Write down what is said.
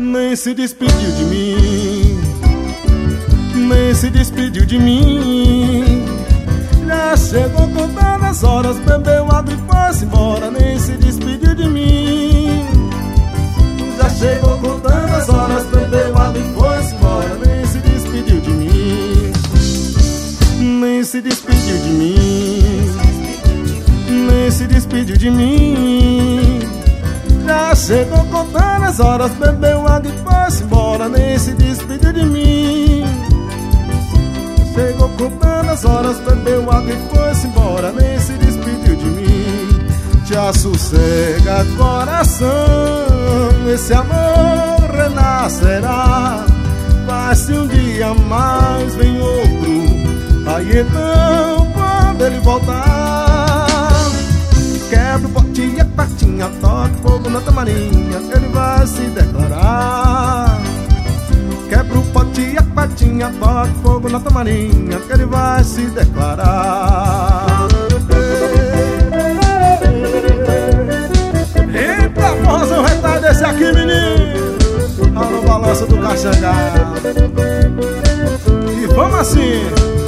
nem se despediu de mim, nem se despediu de mim. Já chegou contando as horas, bebeu água e foi-se embora, nem se despediu de mim. Já chegou contando as horas, bebeu água e foi-se embora, nem se despediu de mim, nem se despediu de mim, nem se despediu de mim. Já chegou contando as horas, bebeu água e foi-se embora, nem se despediu de mim. Chegou contando as horas, bebeu água e foi-se embora, nem se despediu de mim. Já sossega coração, esse amor renascerá. Vai-se um dia mais, vem outro, aí então quando ele voltar, quebra o pote e a patinha, toca fogo na tamarinha, ele vai se declarar. Quebra o pote e a patinha, toca fogo na tamarinha, que ele vai se declarar. Eita, porra, um retalho desse aqui, menino. Alô, balança do Caxangá. E vamos assim.